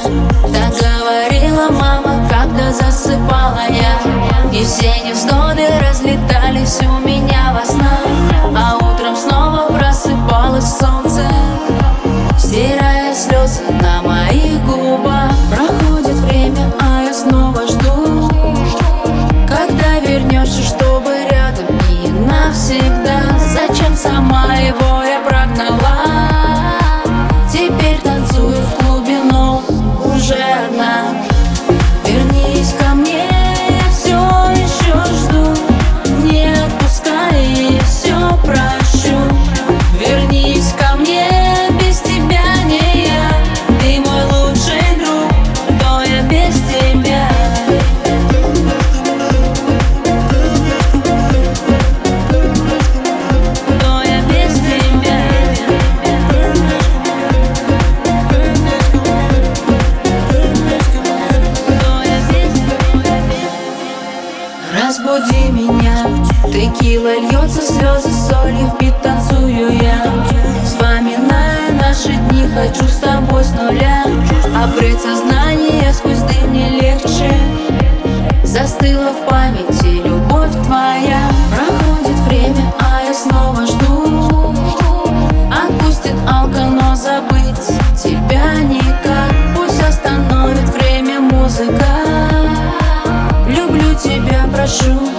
Так говорила мама, когда засыпала я. И все невзгоды разлетались у меня во снах. А утром снова просыпалось солнце, стирая слезы на моих губах. Проходит время, а я снова жду, когда вернешься, чтобы рядом и навсегда. Зачем сама его я прогнала? Теперь танцую в клубе, но уже одна. Вернись ко мне, я все еще жду. Не отпускай, и все прощу. Вернись ко мне, без тебя не я. Ты мой лучший друг, кто я без тебя? Кто я без тебя? Кто я без тебя? Разбуди меня, текила льется, слезы солью в бит танцую я. Вспоминая наши дни, хочу с тобой с нуля. Обреть сознание сквозь дым не легче. Застыла в памяти любовь твоя. Проходит время, а я снова жду. Отпустит алкоголь, но забыть тебя никак. Пусть остановит время музыка. Люблю тебя, прошу.